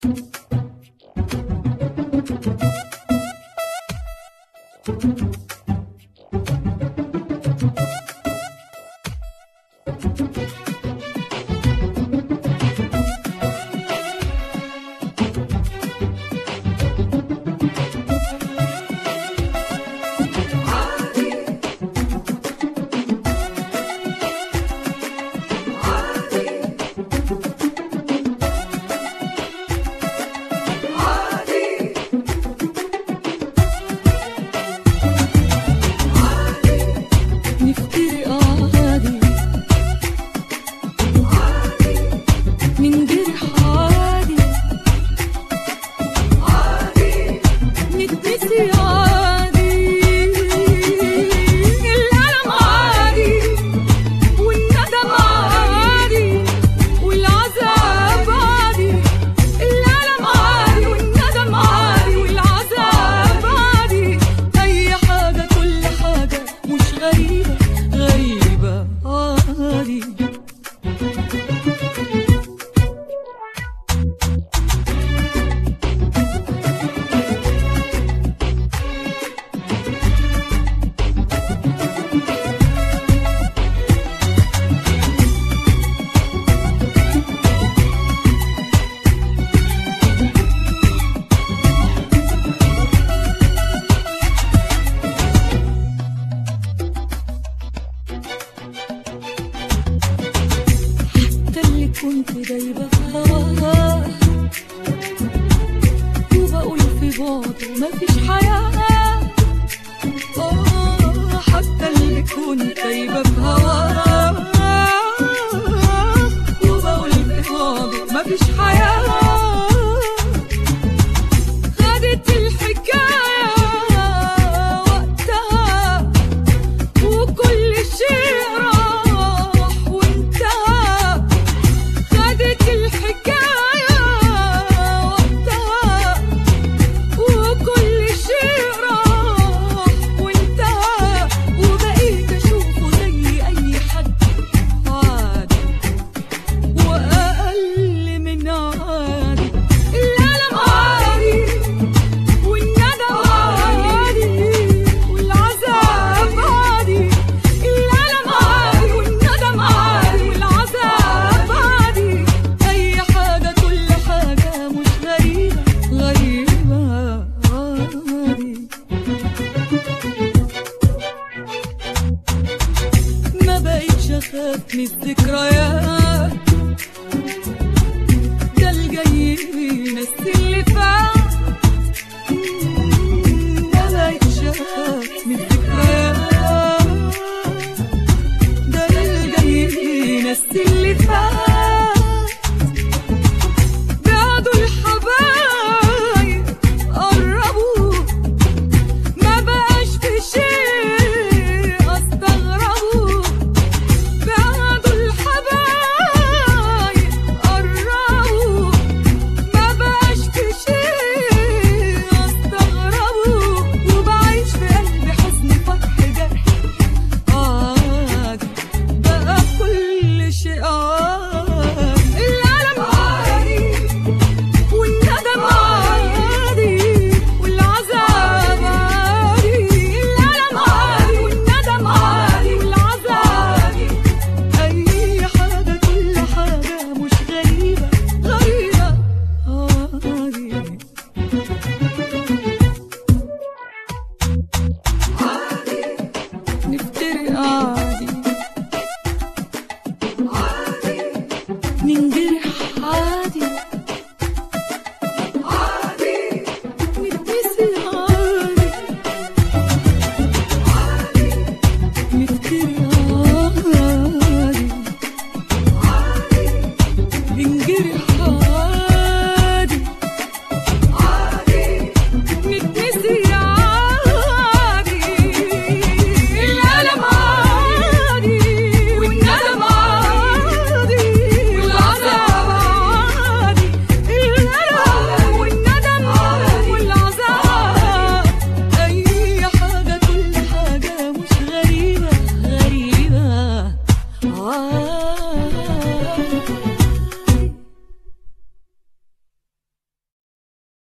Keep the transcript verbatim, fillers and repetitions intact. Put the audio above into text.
كنت دايبة في هواها وبقول في بعده مفيش حياة. آه حتى اللي كنت دايبة في هواها وبقول في بعده مفيش حياة. خدت الحكاية وقتها وكل شيء راح وانتهى. خدت الحكاية وقتها وكل شيء راح وانتهى. وبقيت أشوفه زي أي حد عادي وأقل من عادي. الألم عادي والندم عادي والعذاب عادي. الألم عادي والندم عادي والعذاب عادي. أي حاجة كل حاجة مش غريبة غريبة عادي. ما بقيتش أخاف من الذكريات، ده الجاي بينسيني